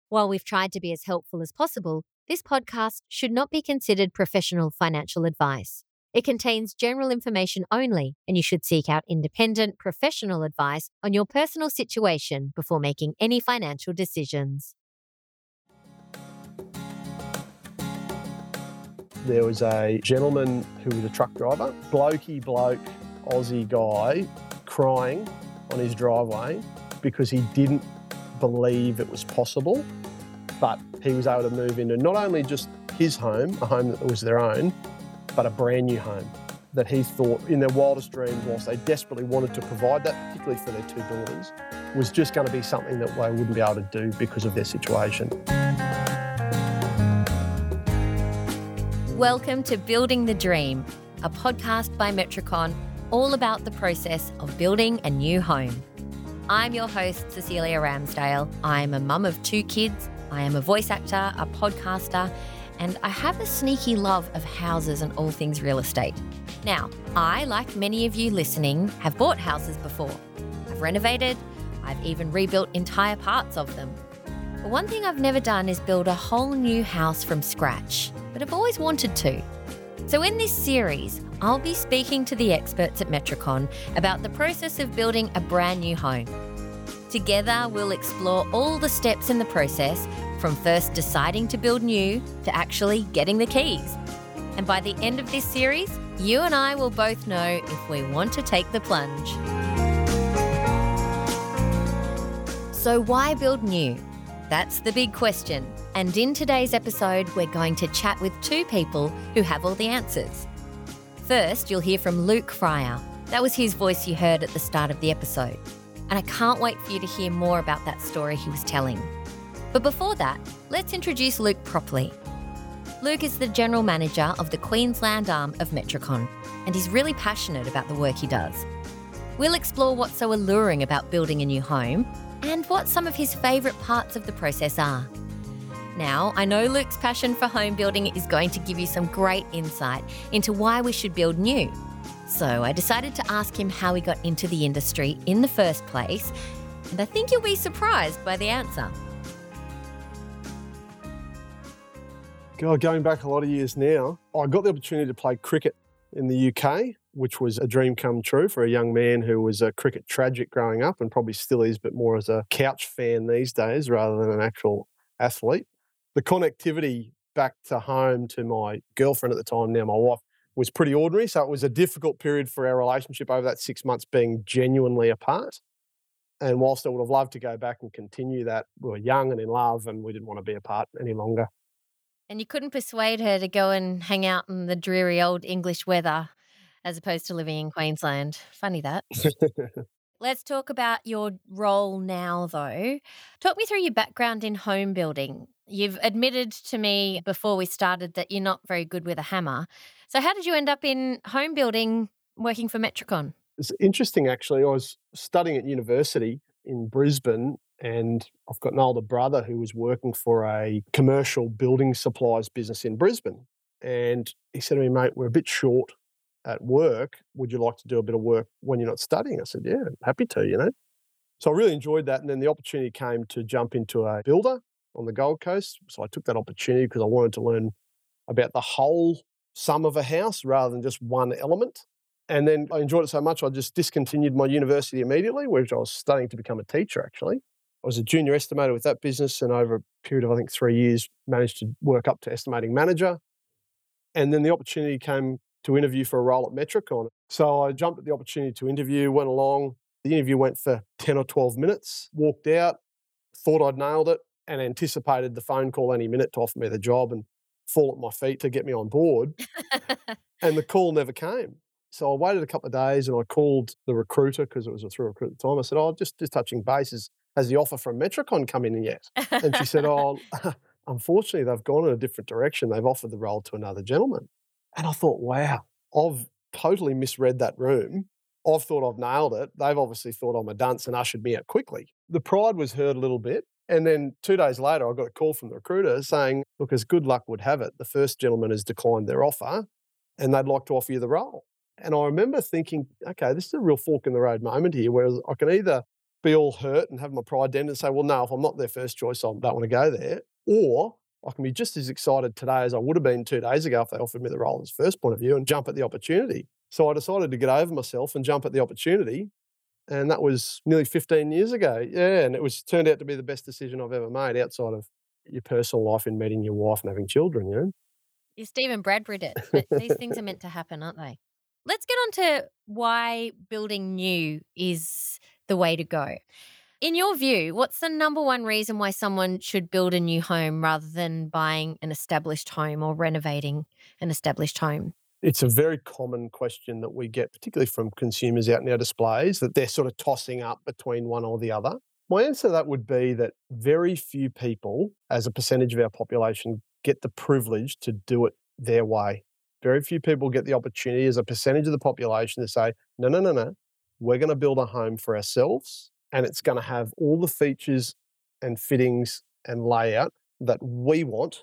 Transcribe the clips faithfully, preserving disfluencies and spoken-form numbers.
While we've tried to be as helpful as possible, this podcast should not be considered professional financial advice. It contains general information only, and you should seek out independent, professional advice on your personal situation before making any financial decisions. There was a gentleman who was a truck driver, blokey bloke, Aussie guy, crying on his driveway because he didn't believe it was possible, but he was able to move into not only just his home, a home that was their own, but a brand new home that he thought in their wildest dreams, whilst they desperately wanted to provide that, particularly for their two daughters, was just going to be something that they wouldn't be able to do because of their situation. Welcome to Building the Dream, a podcast by Metricon, all about the process of building a new home. I'm your host, Cecilia Ramsdale. I'm a mum of two kids. I am a voice actor, a podcaster, and I have a sneaky love of houses and all things real estate. Now, I, like many of you listening, have bought houses before. I've renovated, I've even rebuilt entire parts of them. But one thing I've never done is build a whole new house from scratch, but I've always wanted to. So in this series, I'll be speaking to the experts at Metricon about the process of building a brand new home. Together, we'll explore all the steps in the process, from first deciding to build new to actually getting the keys. And by the end of this series, you and I will both know if we want to take the plunge. So why build new? That's the big question. And in today's episode, we're going to chat with two people who have all the answers. First, you'll hear from Luke Fryer. That was his voice you heard at the start of the episode. And I can't wait for you to hear more about that story he was telling. But before that, let's introduce Luke properly. Luke is the General Manager of the Queensland arm of Metricon, and he's really passionate about the work he does. We'll explore what's so alluring about building a new home and what some of his favourite parts of the process are. Now, I know Luke's passion for home building is going to give you some great insight into why we should build new. So I decided to ask him how he got into the industry in the first place, and I think you'll be surprised by the answer. God, going back a lot of years now, I got the opportunity to play cricket in the U K, which was a dream come true for a young man who was a cricket tragic growing up and probably still is, but more as a couch fan these days rather than an actual athlete. The connectivity back to home to my girlfriend at the time, now my wife, was pretty ordinary. So it was a difficult period for our relationship over that six months being genuinely apart. And whilst I would have loved to go back and continue that, we were young and in love and we didn't want to be apart any longer. And you couldn't persuade her to go and hang out in the dreary old English weather as opposed to living in Queensland. Funny that. Let's talk about your role now, though. Talk me through your background in home building. You've admitted to me before we started that you're not very good with a hammer. So how did you end up in home building working for Metricon? It's interesting, actually. I was studying at university in Brisbane, and I've got an older brother who was working for a commercial building supplies business in Brisbane. And he said to me, mate, we're a bit short at work. Would you like to do a bit of work when you're not studying? I said, yeah, happy to, you know. So I really enjoyed that. And then the opportunity came to jump into a builder on the Gold Coast. So I took that opportunity because I wanted to learn about the whole sum of a house rather than just one element. And then I enjoyed it so much, I just discontinued my university immediately, which I was studying to become a teacher, actually. I was a junior estimator with that business, and over a period of, I think, three years, managed to work up to estimating manager. And then the opportunity came to interview for a role at Metricon. So I jumped at the opportunity to interview, went along. The interview went for ten or twelve minutes, walked out, thought I'd nailed it, and anticipated the phone call any minute to offer me the job and fall at my feet to get me on board. And the call never came. So I waited a couple of days and I called the recruiter, because it was a through recruit at the time. I said, oh, just, just touching bases. Has the offer from Metricon come in yet? And she said, oh, unfortunately, they've gone in a different direction. They've offered the role to another gentleman. And I thought, wow, I've totally misread that room. I've thought I've nailed it. They've obviously thought I'm a dunce and ushered me out quickly. The pride was hurt a little bit. And then two days later, I got a call from the recruiter saying, look, as good luck would have it, the first gentleman has declined their offer and they'd like to offer you the role. And I remember thinking, okay, this is a real fork in the road moment here, where I can either be all hurt and have my pride dented and say, well, no, if I'm not their first choice, I don't want to go there. Or I can be just as excited today as I would have been two days ago if they offered me the role as first point of view and jump at the opportunity. So I decided to get over myself and jump at the opportunity. And that was nearly fifteen years ago. Yeah, and it was turned out to be the best decision I've ever made outside of your personal life and meeting your wife and having children, you know? You Stephen Bradbury'd it, but these things are meant to happen, aren't they? Let's get on to why building new is the way to go. In your view, what's the number one reason why someone should build a new home rather than buying an established home or renovating an established home? It's a very common question that we get, particularly from consumers out in our displays, that they're sort of tossing up between one or the other. My answer to that would be that very few people, as a percentage of our population, get the privilege to do it their way. Very few people get the opportunity as a percentage of the population to say, no, no, no, no, we're going to build a home for ourselves and it's going to have all the features and fittings and layout that we want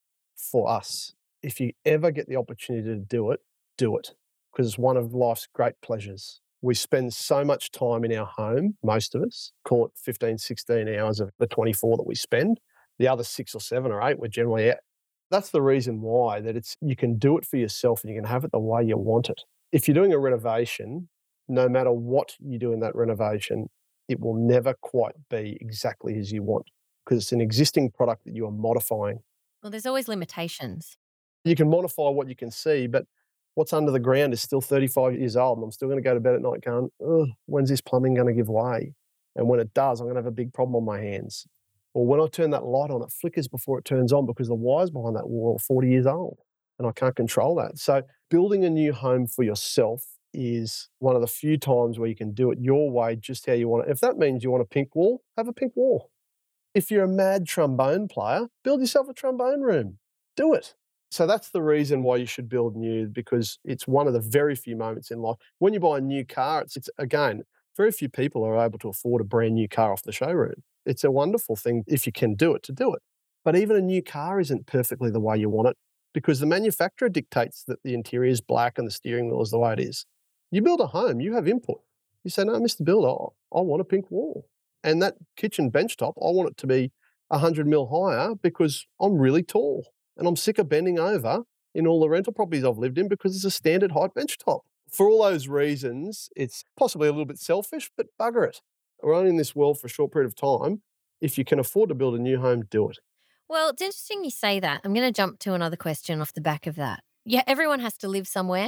for us. If you ever get the opportunity to do it, do it, because it's one of life's great pleasures. We spend so much time in our home, most of us, call it fifteen, sixteen hours of the twenty-four that we spend. The other six or seven or eight, we're generally out. That's the reason why, that it's you can do it for yourself and you can have it the way you want it. If you're doing a renovation, no matter what you do in that renovation, it will never quite be exactly as you want because it's an existing product that you are modifying. Well, there's always limitations. You can modify what you can see, but what's under the ground is still thirty-five years old, and I'm still going to go to bed at night going, ugh, when's this plumbing going to give way? And when it does, I'm going to have a big problem on my hands. Or when I turn that light on, it flickers before it turns on because the wires behind that wall are forty years old, and I can't control that. So building a new home for yourself is one of the few times where you can do it your way, just how you want it. If that means you want a pink wall, have a pink wall. If you're a mad trombone player, build yourself a trombone room. Do it. So that's the reason why you should build new, because it's one of the very few moments in life. When you buy a new car, it's, it's again, very few people are able to afford a brand new car off the showroom. It's a wonderful thing if you can do it, to do it. But even a new car isn't perfectly the way you want it because the manufacturer dictates that the interior is black and the steering wheel is the way it is. You build a home, you have input. You say, no, Mister Builder, I want a pink wall. And that kitchen benchtop, I want it to be one hundred mil higher because I'm really tall. And I'm sick of bending over in all the rental properties I've lived in because it's a standard height benchtop. For all those reasons, it's possibly a little bit selfish, but bugger it. We're only in this world for a short period of time. If you can afford to build a new home, do it. Well, it's interesting you say that. I'm going to jump to another question off the back of that. Yeah, everyone has to live somewhere.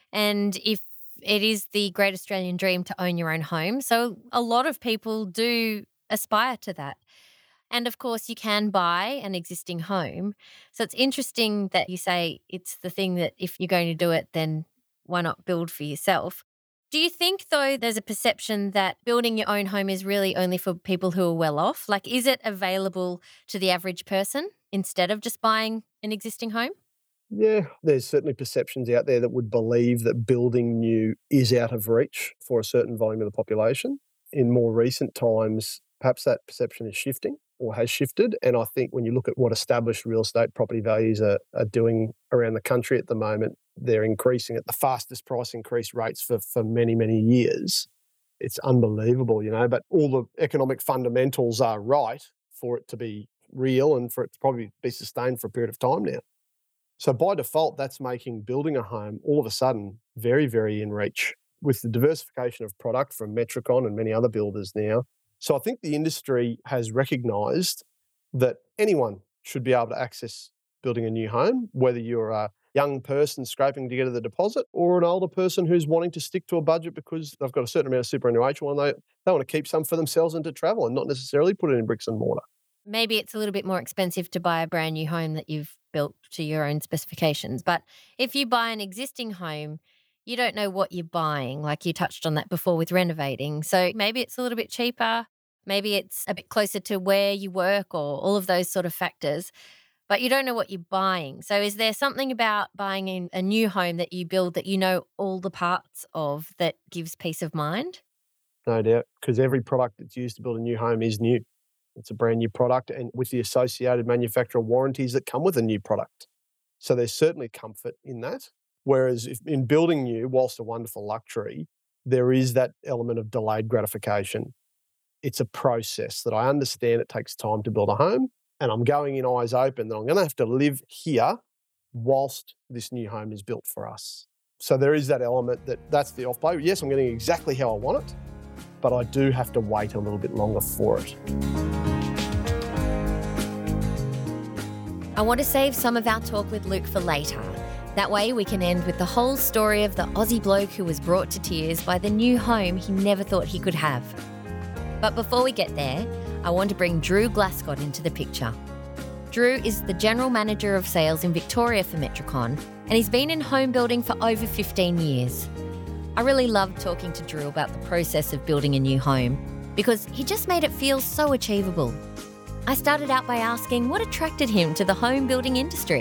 And if it is the great Australian dream to own your own home, so a lot of people do aspire to that. And of course, you can buy an existing home. So it's interesting that you say it's the thing that if you're going to do it, then why not build for yourself? Do you think, though, there's a perception that building your own home is really only for people who are well off? Like, is it available to the average person instead of just buying an existing home? Yeah, there's certainly perceptions out there that would believe that building new is out of reach for a certain volume of the population. In more recent times, perhaps that perception is shifting or has shifted. And I think when you look at what established real estate property values are, are doing around the country at the moment, they're increasing at the fastest price increase rates for, for many, many years. It's unbelievable, you know, but all the economic fundamentals are right for it to be real and for it to probably be sustained for a period of time now. So by default, that's making building a home all of a sudden very, very in reach with the diversification of product from Metricon and many other builders now. So I think the industry has recognised that anyone should be able to access building a new home, whether you're a young person scraping together the deposit or an older person who's wanting to stick to a budget because they've got a certain amount of superannuation and they, they want to keep some for themselves and to travel and not necessarily put it in bricks and mortar. Maybe it's a little bit more expensive to buy a brand new home that you've built to your own specifications. But if you buy an existing home, you don't know what you're buying. Like you touched on that before with renovating. So maybe it's a little bit cheaper. Maybe it's a bit closer to where you work or all of those sort of factors. But you don't know what you're buying. So is there something about buying in a new home that you build that you know all the parts of that gives peace of mind? No doubt, because every product that's used to build a new home is new. It's a brand new product and with the associated manufacturer warranties that come with a new product. So there's certainly comfort in that. Whereas if in building new, whilst a wonderful luxury, there is that element of delayed gratification. it's a process that I understand it takes time to build a home, and I'm going in eyes open that I'm going to have to live here whilst this new home is built for us. So there is that element that that's the off play. Yes, I'm getting exactly how I want it, but I do have to wait a little bit longer for it. I want to save some of our talk with Luke for later. That way we can end with the whole story of the Aussie bloke who was brought to tears by the new home he never thought he could have. But before we get there, I want to bring Drew Glascott into the picture. Drew is the General Manager of Sales in Victoria for Metricon, and he's been in home building for over fifteen years. I really loved talking to Drew about the process of building a new home because he just made it feel so achievable. I started out by asking what attracted him to the home building industry.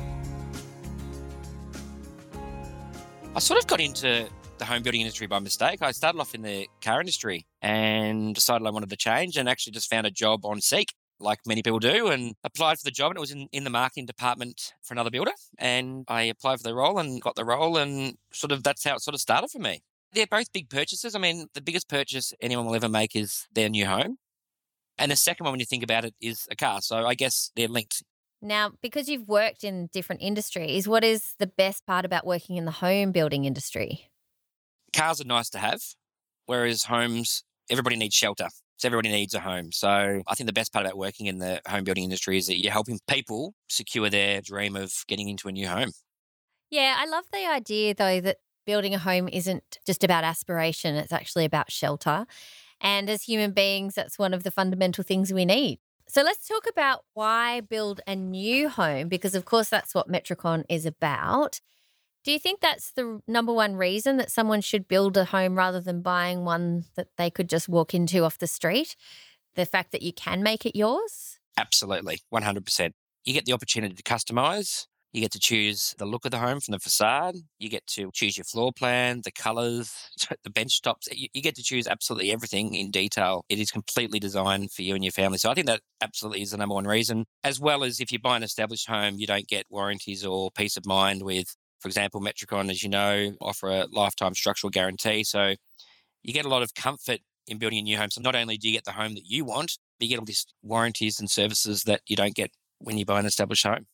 I sort of got into the home building industry by mistake. I started off in the car industry and decided I wanted to change, and actually just found a job on Seek, like many people do, and applied for the job, and it was in, in the marketing department for another builder. And I applied for the role and got the role, and sort of that's how it sort of started for me. They're both big purchases. I mean, the biggest purchase anyone will ever make is their new home. And the second one, when you think about it, is a car. So I guess they're linked. Now, because you've worked in different industries, what is the best part about working in the home building industry? Cars are nice to have, whereas homes, everybody needs shelter. So everybody needs a home. So I think the best part about working in the home building industry is that you're helping people secure their dream of getting into a new home. Yeah, I love the idea, though, that building a home isn't just about aspiration. It's actually about shelter. And as human beings, that's one of the fundamental things we need. So let's talk about why build a new home, because, of course, that's what Metricon is about. Do you think that's the number one reason that someone should build a home rather than buying one that they could just walk into off the street? The fact that you can make it yours? Absolutely, one hundred percent. You get the opportunity to customise. You get to choose the look of the home from the facade. You get to choose your floor plan, the colours, the bench tops. You, you get to choose absolutely everything in detail. It is completely designed for you and your family. So I think that absolutely is the number one reason. As well as if you buy an established home, you don't get warranties or peace of mind with, for example, Metricon, as you know, offer a lifetime structural guarantee. So you get a lot of comfort in building a new home. So not only do you get the home that you want, but you get all these warranties and services that you don't get when you buy an established home.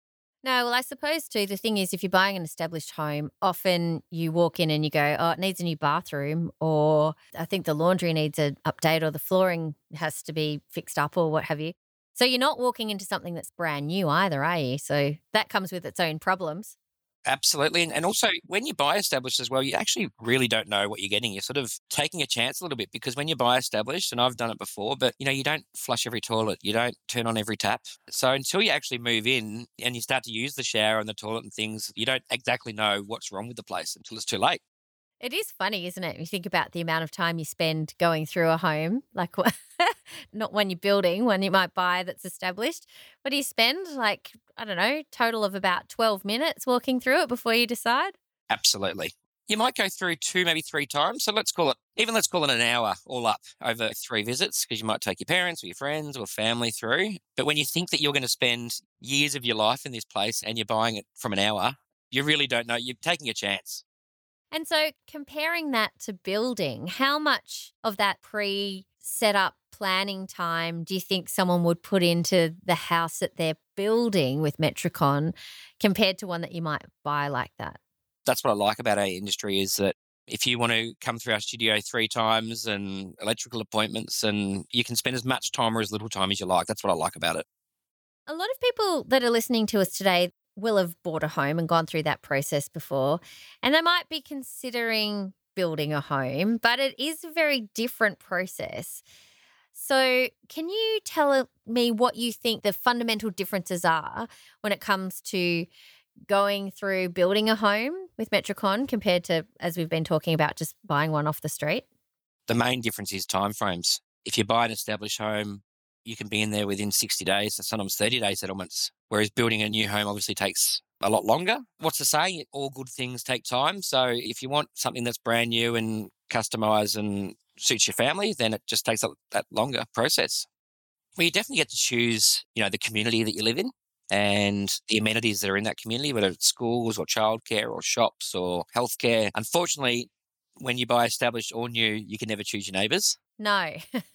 No, well, I suppose too, the thing is, if you're buying an established home, often you walk in and you go, oh, it needs a new bathroom, or I think the laundry needs an update, or the flooring has to be fixed up, or what have you. So you're not walking into something that's brand new either, are you? So that comes with its own problems. Absolutely. And, and also when you buy established as well, you actually really don't know what you're getting. You're sort of taking a chance a little bit, because when you buy established, and I've done it before, but you know, you don't flush every toilet. You don't turn on every tap. So until you actually move in and you start to use the shower and the toilet and things, you don't exactly know what's wrong with the place until it's too late. It is funny, isn't it? You think about the amount of time you spend going through a home, like not when you're building, when you might buy that's established. What do you spend? Like, I don't know, total of about twelve minutes walking through it before you decide? Absolutely. You might go through two, maybe three times. So let's call it, even let's call it an hour all up over three visits, because you might take your parents or your friends or family through. But when you think that you're going to spend years of your life in this place and you're buying it from an hour, you really don't know. You're taking a chance. And so comparing that to building, how much of that pre-set up planning time do you think someone would put into the house that they're building with Metricon compared to one that you might buy like that? That's what I like about our industry, is that if you want to come through our studio three times and electrical appointments, and you can spend as much time or as little time as you like. That's what I like about it. A lot of people that are listening to us today will have bought a home and gone through that process before, and they might be considering building a home, but it is a very different process. So can you tell me what you think the fundamental differences are when it comes to going through building a home with Metricon compared to, as we've been talking about, just buying one off the street? The main difference is timeframes. If you buy an established home, you can be in there within sixty days, and sometimes thirty day settlements, whereas building a new home obviously takes a lot longer. What's the saying? All good things take time. So if you want something that's brand new and customised and suits your family, then it just takes a, that longer process. Well, you definitely get to choose, you know, the community that you live in and the amenities that are in that community, whether it's schools or childcare or shops or healthcare. Unfortunately, when you buy established or new, you can never choose your neighbours. No.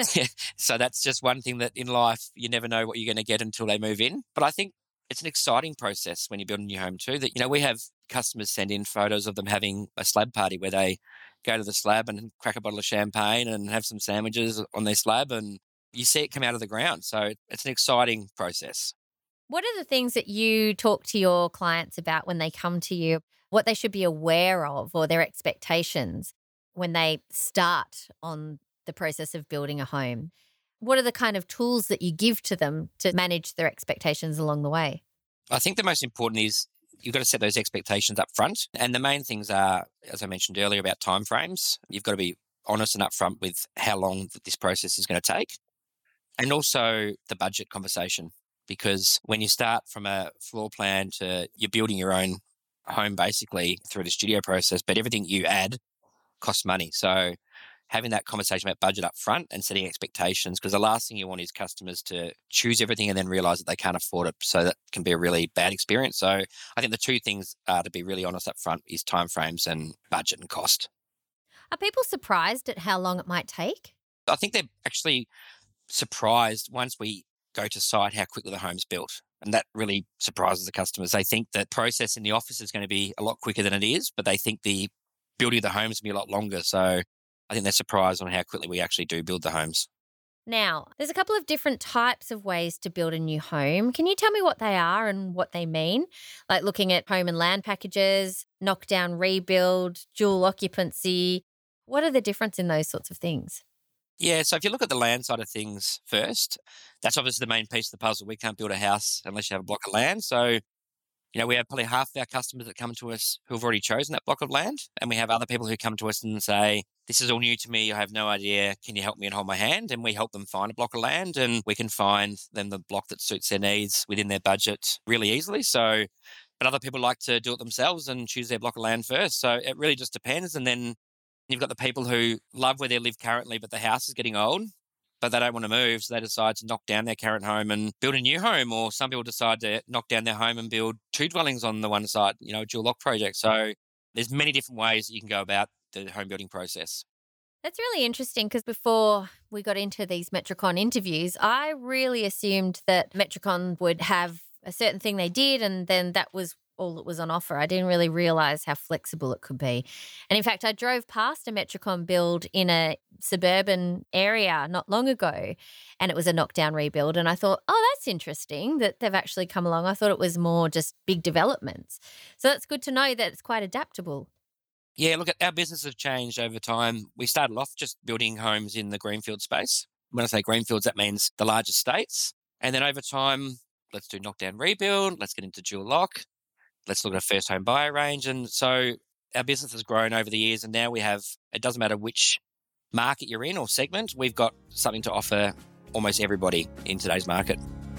So that's just one thing that in life, you never know what you're going to get until they move in. But I think it's an exciting process when you build a new home too, that, you know, we have customers send in photos of them having a slab party where they go to the slab and crack a bottle of champagne and have some sandwiches on their slab, and you see it come out of the ground. So it's an exciting process. What are the things that you talk to your clients about when they come to you, what they should be aware of or their expectations when they start on the process of building a home? What are the kind of tools that you give to them to manage their expectations along the way? I think the most important is you've got to set those expectations up front. And the main things are, as I mentioned earlier, about timeframes. You've got to be honest and upfront with how long this process is going to take. And also the budget conversation, because when you start from a floor plan to you're building your own home basically through the studio process, but everything you add costs money. So having that conversation about budget up front and setting expectations, because the last thing you want is customers to choose everything and then realize that they can't afford it. So that can be a really bad experience. So I think the two things are to be really honest up front is timeframes and budget and cost. Are people surprised at how long it might take? I think they're actually surprised once we go to site how quickly the home's built. And that really surprises the customers. They think that process in the office is going to be a lot quicker than it is, but they think the building of the homes will be a lot longer. So I think they're surprised on how quickly we actually do build the homes. Now, there's a couple of different types of ways to build a new home. Can you tell me what they are and what they mean? Like looking at home and land packages, knockdown rebuild, dual occupancy. What are the difference in those sorts of things? Yeah, so if you look at the land side of things first, that's obviously the main piece of the puzzle. We can't build a house unless you have a block of land. So, you know, we have probably half of our customers that come to us who have already chosen that block of land. And we have other people who come to us and say, this is all new to me. I have no idea. Can you help me and hold my hand? And we help them find a block of land, and we can find them the block that suits their needs within their budget really easily. So, but other people like to do it themselves and choose their block of land first. So it really just depends. And then you've got the people who love where they live currently, but the house is getting old, but they don't want to move. So they decide to knock down their current home and build a new home. Or some people decide to knock down their home and build two dwellings on the one side, you know, a dual lock project. So there's many different ways that you can go about the home building process. That's really interesting, because before we got into these Metricon interviews, I really assumed that Metricon would have a certain thing they did and then that was all that was on offer. I didn't really realise how flexible it could be. And in fact, I drove past a Metricon build in a suburban area not long ago, and it was a knockdown rebuild. And I thought, oh, that's interesting that they've actually come along. I thought it was more just big developments. So that's good to know that it's quite adaptable. Yeah, look, our business has changed over time. We started off just building homes in the greenfield space. When I say greenfields, that means the large estates. And then over time, let's do knockdown rebuild, let's get into dual lock, let's look at a first home buyer range. And so our business has grown over the years, and now we have, it doesn't matter which market you're in or segment, we've got something to offer almost everybody in today's market.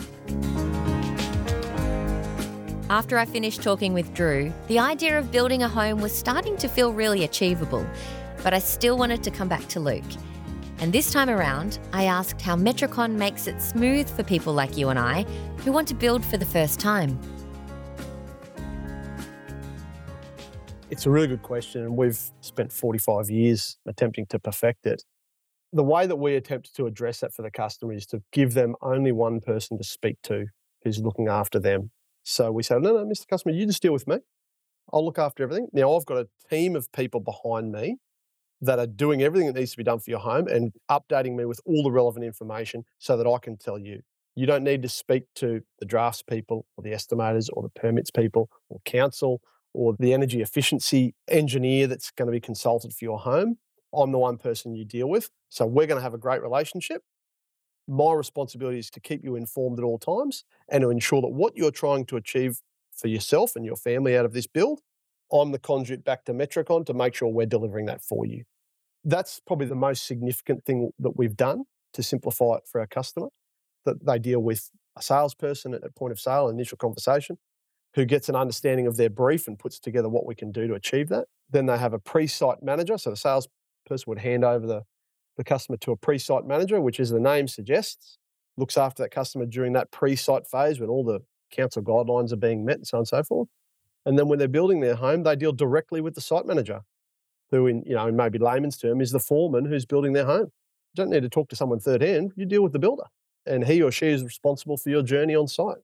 After I finished talking with Drew, the idea of building a home was starting to feel really achievable, but I still wanted to come back to Luke. And this time around, I asked how Metricon makes it smooth for people like you and I who want to build for the first time. It's a really good question, and we've spent forty-five years attempting to perfect it. The way that we attempt to address that for the customer is to give them only one person to speak to who's looking after them. So we say, no, no, Mister Customer, you just deal with me. I'll look after everything. Now, I've got a team of people behind me that are doing everything that needs to be done for your home and updating me with all the relevant information so that I can tell you. You don't need to speak to the drafts people or the estimators or the permits people or council or the energy efficiency engineer that's going to be consulted for your home. I'm the one person you deal with. So we're going to have a great relationship. My responsibility is to keep you informed at all times and to ensure that what you're trying to achieve for yourself and your family out of this build, I'm the conduit back to Metricon to make sure we're delivering that for you. That's probably the most significant thing that we've done to simplify it for our customer, that they deal with a salesperson at a point of sale, initial conversation, who gets an understanding of their brief and puts together what we can do to achieve that. Then they have a pre-site manager. So the salesperson would hand over the, the customer to a pre-site manager, which, as the name suggests, looks after that customer during that pre-site phase when all the council guidelines are being met and so on and so forth. And then when they're building their home, they deal directly with the site manager, who in, you know, in maybe layman's term is the foreman who's building their home. You don't need to talk to someone third hand. You deal with the builder, and he or she is responsible for your journey on site.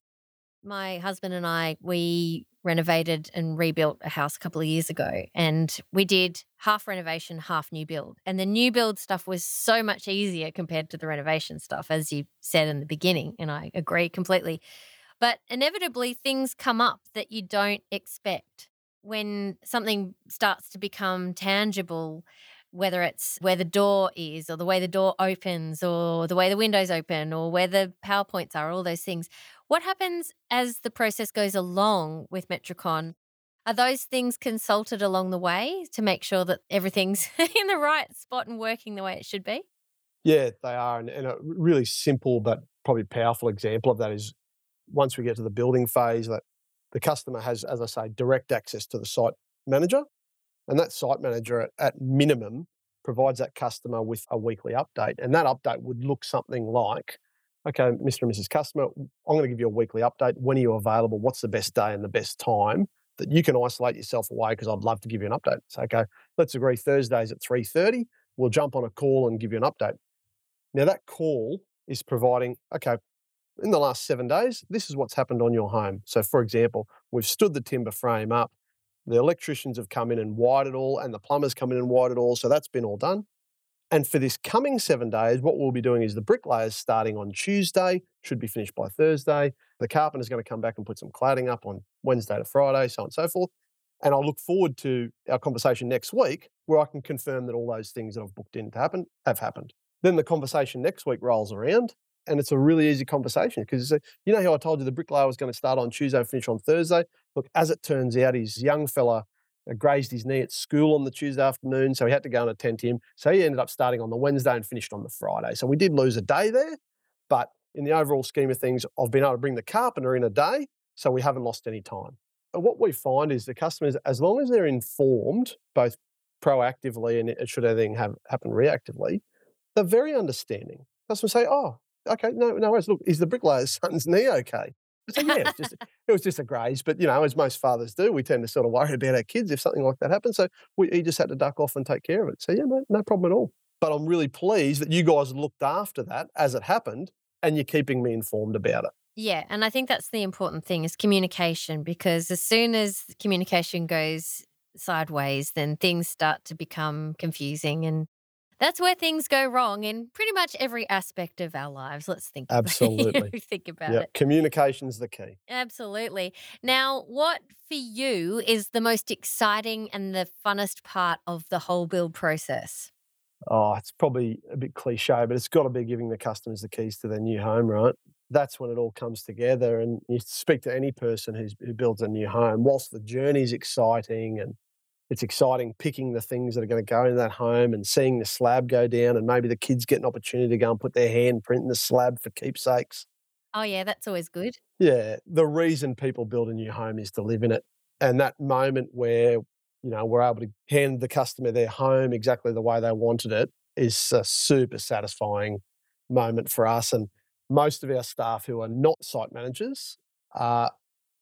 My husband and I, we renovated and rebuilt a house a couple of years ago, and we did half renovation, half new build. And the new build stuff was so much easier compared to the renovation stuff, as you said in the beginning, and I agree completely. But inevitably, things come up that you don't expect. When something starts to become tangible, whether it's where the door is or the way the door opens or the way the windows open or where the power points are, all those things. What happens as the process goes along with Metricon? Are those things consulted along the way to make sure that everything's in the right spot and working the way it should be? Yeah, they are. And, and a really simple but probably powerful example of that is once we get to the building phase, that the customer has, as I say, direct access to the site manager. And that site manager, at, at minimum, provides that customer with a weekly update. And that update would look something like, okay, Mister and Missus Customer, I'm going to give you a weekly update. When are you available? What's the best day and the best time that you can isolate yourself away? Because I'd love to give you an update. So, okay, let's agree Thursdays at three thirty. We'll jump on a call and give you an update. Now, that call is providing, okay, in the last seven days, this is what's happened on your home. So, for example, we've stood the timber frame up. The electricians have come in and wired it all, and the plumbers come in and wired it all. So that's been all done. And for this coming seven days, what we'll be doing is the bricklayers starting on Tuesday, should be finished by Thursday. The carpenter's going to come back and put some cladding up on Wednesday to Friday, so on and so forth. And I look forward to our conversation next week where I can confirm that all those things that I've booked in to happen have happened. Then the conversation next week rolls around, and it's a really easy conversation because you know how I told you the bricklayer was going to start on Tuesday and finish on Thursday? Look, as it turns out, his young fella grazed his knee at school on the Tuesday afternoon, so he had to go and attend to him. So he ended up starting on the Wednesday and finished on the Friday. So we did lose a day there, but in the overall scheme of things, I've been able to bring the carpenter in a day, so we haven't lost any time. And what we find is the customers, as long as they're informed, both proactively and should anything have happen reactively, they're very understanding. Customers say, oh, okay, no, no worries. Look, is the bricklayer's son's knee okay? I say, yeah, it's just, it was just a graze. But, you know, as most fathers do, we tend to sort of worry about our kids if something like that happens. So we, he just had to duck off and take care of it. So, yeah, no, no problem at all. But I'm really pleased that you guys looked after that as it happened and you're keeping me informed about it. Yeah, and I think that's the important thing is communication, because as soon as communication goes sideways, then things start to become confusing, and that's where things go wrong in pretty much every aspect of our lives. Let's think Absolutely. about, think about Yep. it. Communication's the key. Absolutely. Now, what for you is the most exciting and the funnest part of the whole build process? Oh, it's probably a bit cliche, but it's got to be giving the customers the keys to their new home, right? That's when it all comes together. And you speak to any person who's, who builds a new home, whilst the journey's exciting and it's exciting picking the things that are going to go in that home and seeing the slab go down, and maybe the kids get an opportunity to go and put their handprint in the slab for keepsakes. Oh, yeah, that's always good. Yeah, the reason people build a new home is to live in it. And that moment where, you know, we're able to hand the customer their home exactly the way they wanted it is a super satisfying moment for us. And most of our staff who are not site managers are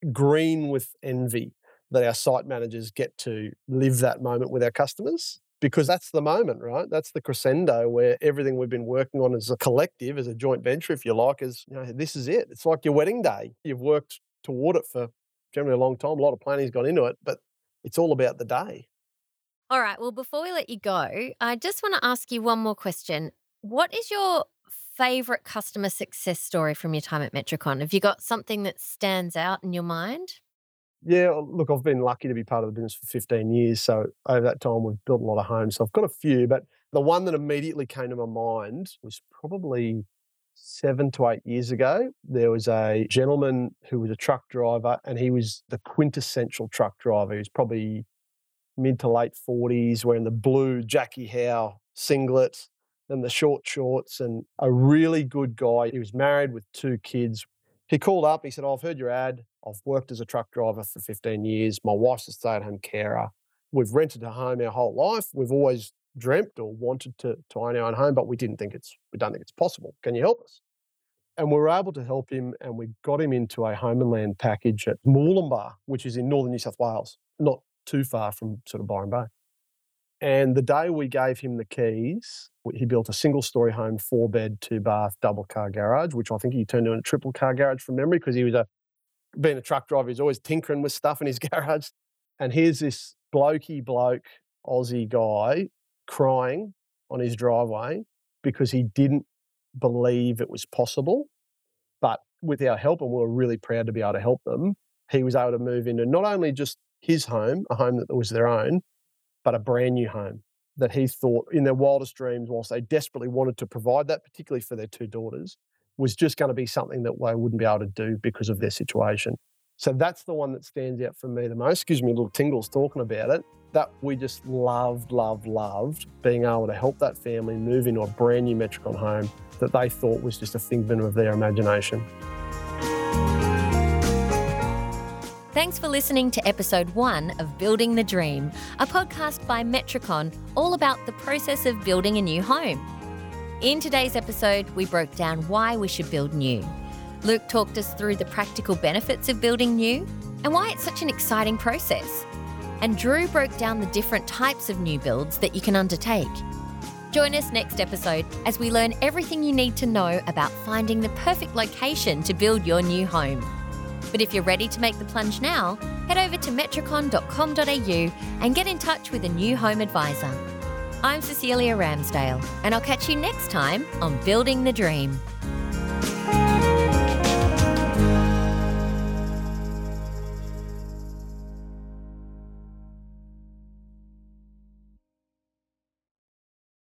green with envy that our site managers get to live that moment with our customers, because that's the moment, right? That's the crescendo where everything we've been working on as a collective, as a joint venture, if you like, is, you know, this is it. It's like your wedding day. You've worked toward it for generally a long time. A lot of planning's gone into it, but it's all about the day. All right. Well, before we let you go, I just want to ask you one more question. What is your favourite customer success story from your time at Metricon? Have you got something that stands out in your mind? Yeah, look, I've been lucky to be part of the business for fifteen years. So over that time, we've built a lot of homes. So I've got a few, but the one that immediately came to my mind was probably seven to eight years ago. There was a gentleman who was a truck driver, and he was the quintessential truck driver. He was probably mid to late forties, wearing the blue Jackie Howe singlet and the short shorts, and a really good guy. He was married with two kids. He called up, he said, oh, I've heard your ad. I've worked as a truck driver for fifteen years. My wife's a stay-at-home carer. We've rented a home our whole life. We've always dreamt or wanted to, to own our own home, but we didn't think it's, we don't think it's possible. Can you help us? And we were able to help him, and we got him into a home and land package at Moolumbar, which is in northern New South Wales, not too far from sort of Byron Bay. And the day we gave him the keys, he built a single-story home, four-bed, two-bath, double-car garage, which I think he turned into a triple-car garage from memory because he was a being a truck driver, he's always tinkering with stuff in his garage. And here's this blokey bloke, Aussie guy, crying on his driveway because he didn't believe it was possible. But with our help, and we were really proud to be able to help them, he was able to move into not only just his home, a home that was their own, but a brand new home that he thought in their wildest dreams, whilst they desperately wanted to provide that, particularly for their two daughters, was just going to be something that they wouldn't be able to do because of their situation. So that's the one that stands out for me the most. Gives me little tingles talking about it. That we just loved, loved, loved being able to help that family move into a brand new Metricon home that they thought was just a figment of their imagination. Thanks for listening to episode one of Building the Dream, a podcast by Metricon all about the process of building a new home. In today's episode, we broke down why we should build new. Luke talked us through the practical benefits of building new and why it's such an exciting process. And Drew broke down the different types of new builds that you can undertake. Join us next episode as we learn everything you need to know about finding the perfect location to build your new home. But if you're ready to make the plunge now, head over to metricon dot com dot a u and get in touch with a new home advisor. I'm Cecilia Ramsdale, and I'll catch you next time on Building the Dream.